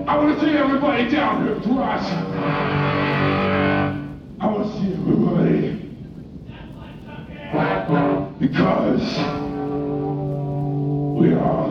I want to see everybody down here to us. I want to see everybody. Because we are